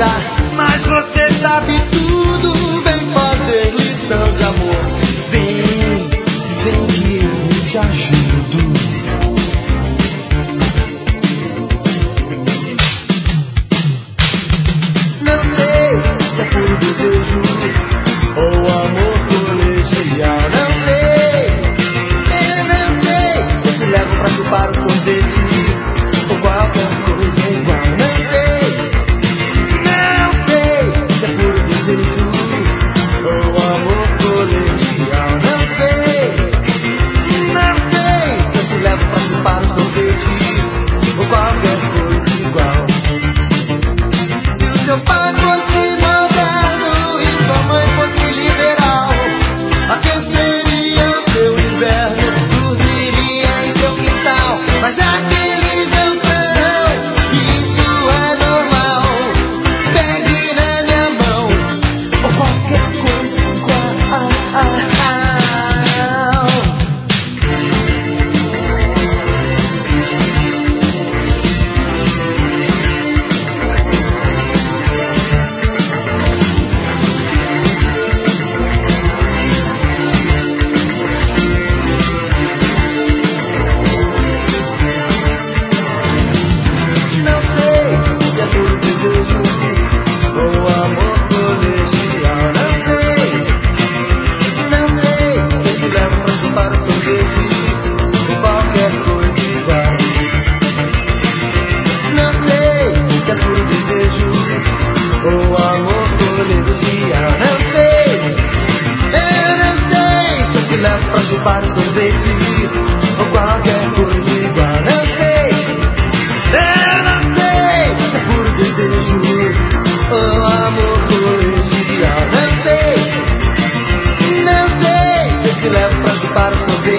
nada, mas você sabe tudo. Vem fazer lição de amor. Vem que eu te ajudo. Não sei se é por desejo ou amor colegial. Não sei se eu te levo pra chupar o sorvete ou qualquer coisa igual. Não sei se é por desejo ou amor colegial. Não sei se eu te levo pra chupar o sorvete ou qualquer coisa igual. Seu pai fosse moderno e sua mãe fosse liberal, aqueceria o seu inverno, dormiria em seu quintal. Mas aqueles não são, isso é normal. Pegue na minha mão ou qualquer coisa igual. Não sei se é por desejo ou amor colegial. Não sei se eu te levo pra chupar o sorvete ou qualquer coisa igual. Não sei se é por desejo ou amor colegial. Não sei se eu te levo pra chupar o sorvete ou qualquer coisa igual. Não sei se é por desejo ou amor colegial. Não sei se eu te levo pra chupar o sorvete